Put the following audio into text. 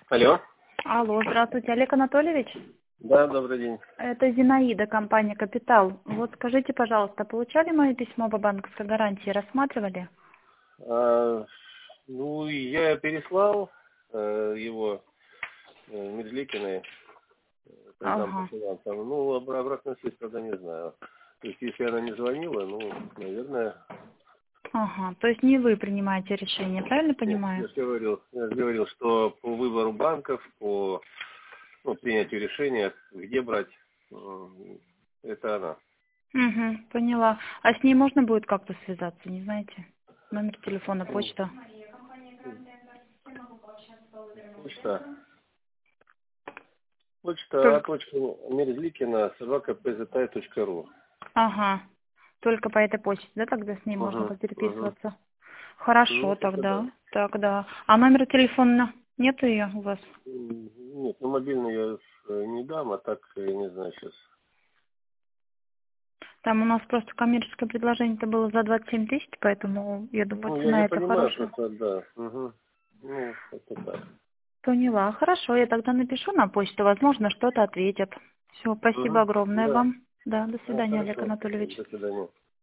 Алло. Алло, здравствуйте, Олег Анатольевич. Да, добрый день. Это Зинаида, компания «Капитал». Вот скажите, пожалуйста, получали мое письмо по банковской гарантии, рассматривали? Я переслал его Медликиной, это зам по Ага. финансам. Обратную связь, правда, не знаю. То есть, если она не звонила, наверное... Ага, то есть не вы принимаете решение, правильно Нет, понимаю? я же говорил, что по выбору банков, по принятию решения, где брать, это она. Угу, поняла. А с ней можно будет как-то связаться, не знаете? Номер телефона, почта. Почта. Только... Мерзликина, @pztai.ru. Ага, только по этой почте, да, тогда с ней можно Угу. попереписываться? Хорошо, Только да. тогда. А номера телефона нету ее у вас? Нет, мобильный я не дам, а так я не знаю сейчас. Там у нас просто коммерческое предложение-то было за 27 тысяч, поэтому я думаю, Я цена это понимаю, хорошая. просто да. Угу. Это так. Поняла. Хорошо, я тогда напишу на почту, возможно, что-то ответят. Все, спасибо Угу. огромное Да. вам. Да, до свидания, Олег Хорошо. Анатольевич. До свидания.